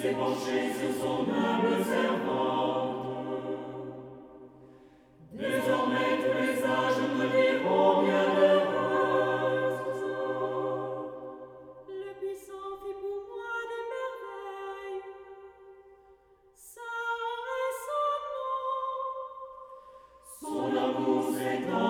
s'est penché sur son humble servante. Désormais tous les âges me diront bienheureuse. Le puissant fit pour moi des merveilles. Saint est son nom. Son amour s'étend